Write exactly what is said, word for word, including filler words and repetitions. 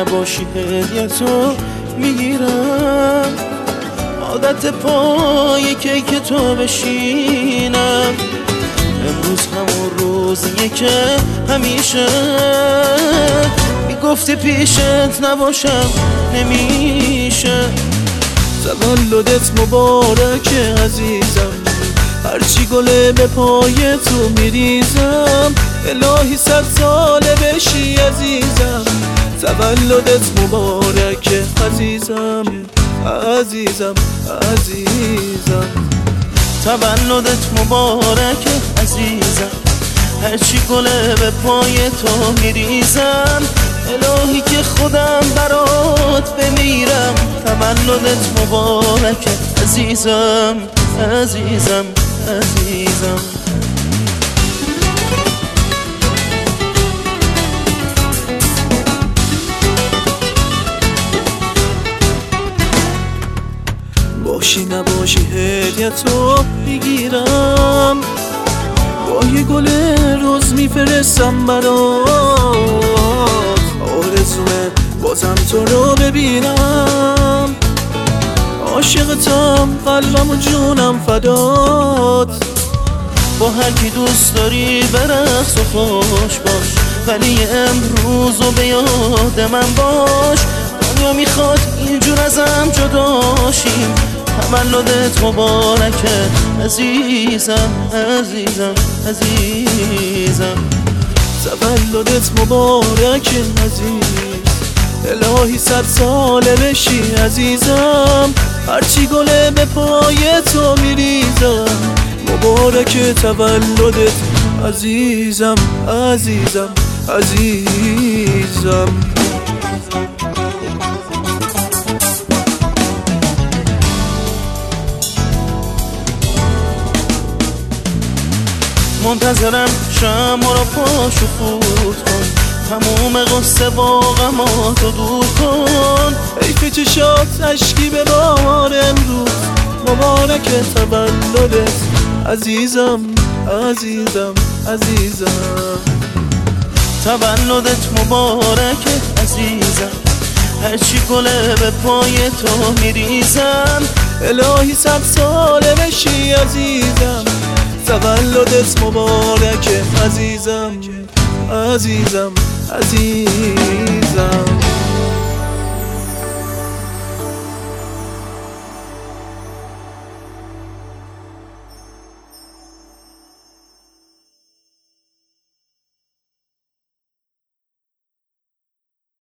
نباشی هدیتو میگیرم، عادت پای کیک تو بشینم. امروز همون روزیه که همیشه میگفتی پیشت نباشم نمیشه. تولدت مبارکه عزیزم، هرچی گله به پای تو میریزم. الهی صد ساله بشی عزیزم، تولدت مبارکه عزیزم عزیزم عزیزم. تولدت مبارکه عزیزم، هرچی گله به پای تو میریزم. الهی که خودم برات بمیرم، تولدت مبارکه عزیزم عزیزم عزیزم. باشی نباشی هدیتو میگیرم، با یه گل روز میفرستم برات. آرزومه بازم تو رو ببینم، عاشقتم قلبم و جونم فدات. با هر کی دوست داری برقص و خوش باش، ولی امروز و به یاد من باش. دنیا میخواد اینجور ازم جداشیم، تولدت مبارکه عزیزم عزیزم عزیزم. تولدت مبارکه عزیز، الهی صد ساله بشی عزیزم. هرچی گله به پای تو میریزم، مبارکه تولدت عزیزم عزیزم عزیزم. منتظرم شمع را پاشو خود کن، تموم قصه با غماتو دور کن. حیف چشات اشکی به بار امروز، مبارکه تولدت عزیزم عزیزم عزیزم. تولدت مبارکه عزیزم، هرچی گله به پای تو میریزم. الهی صد ساله بشی عزیزم، تولدت مبارکه عزیزم عزیزم عزیزم.